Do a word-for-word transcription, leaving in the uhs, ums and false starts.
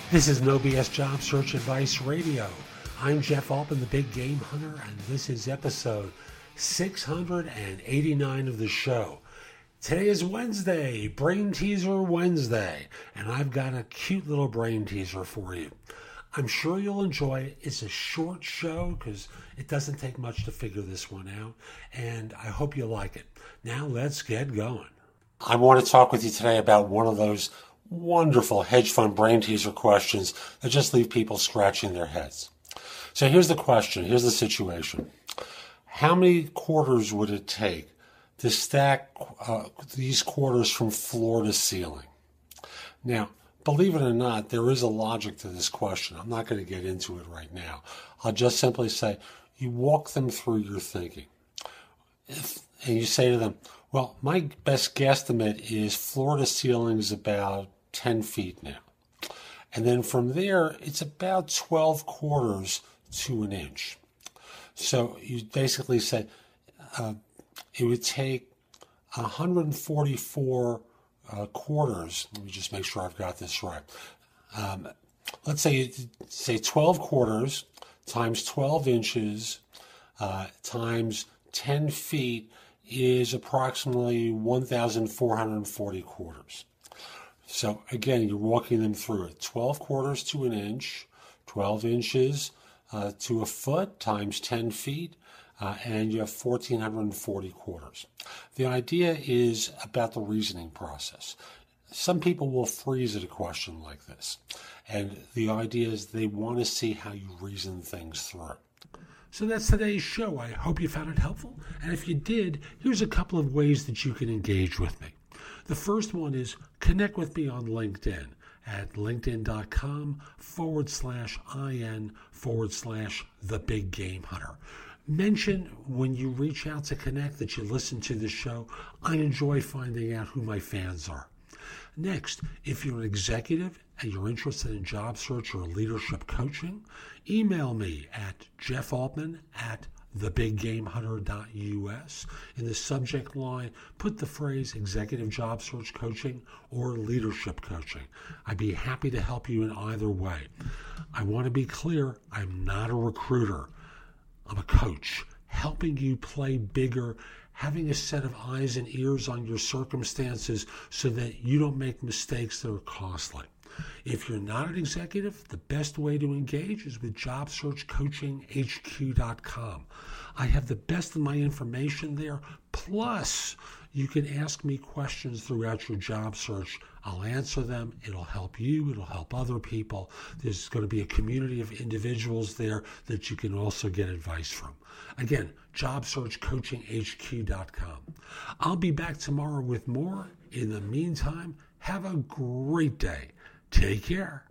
This is No B S Job Search Advice Radio. I'm Jeff Altman, the Big Game Hunter, and this is episode six hundred eighty-nine of the show. Today is Wednesday, Brain Teaser Wednesday, and I've got a cute little brain teaser for you. I'm sure you'll enjoy it. It's a short show because it doesn't take much to figure this one out, and I hope you like it. Now let's get going. I want to talk with you today about one of those wonderful hedge fund brain teaser questions that just leave people scratching their heads. So here's the question, here's the situation. How many quarters would it take to stack uh, these quarters from floor to ceiling? Now, believe it or not, there is a logic to this question. I'm not going to get into it right now. I'll just simply say, you walk them through your thinking. If, and you say to them, well, my best guesstimate is floor to ceiling is about ten feet now. And then from there, it's about twelve quarters to an inch. So you basically say uh, it would take one hundred forty-four uh, quarters. Let me just make sure I've got this right. Um, let's say, say twelve quarters times twelve inches uh, times ten feet is approximately one thousand four hundred forty quarters. So again, you're walking them through it. twelve quarters to an inch, twelve inches uh, to a foot times ten feet, uh, and you have one thousand four hundred forty quarters. The idea is about the reasoning process. Some people will freeze at a question like this, and the idea is they want to see how you reason things through. So that's today's show. I hope you found it helpful. And if you did, here's a couple of ways that you can engage with me. The first one is connect with me on LinkedIn at linkedin.com forward slash IN forward slash the Big Game Hunter. Mention when you reach out to connect that you listen to the show. I enjoy finding out who my fans are. Next, if you're an executive and you're interested in job search or leadership coaching, email me at jeffaltman at the big game hunter dot U S. In the subject line, put the phrase executive job search coaching or leadership coaching. I'd be happy to help you in either way. I want to be clear, I'm not a recruiter. I'm a coach, helping you play bigger, having a set of eyes and ears on your circumstances so that you don't make mistakes that are costly. If you're not an executive, the best way to engage is with job search coaching H Q dot com. I have the best of my information there, plus you can ask me questions throughout your job search. I'll answer them. It'll help you. It'll help other people. There's going to be a community of individuals there that you can also get advice from. Again, job search coaching H Q dot com. I'll be back tomorrow with more. In the meantime, have a great day. Take care.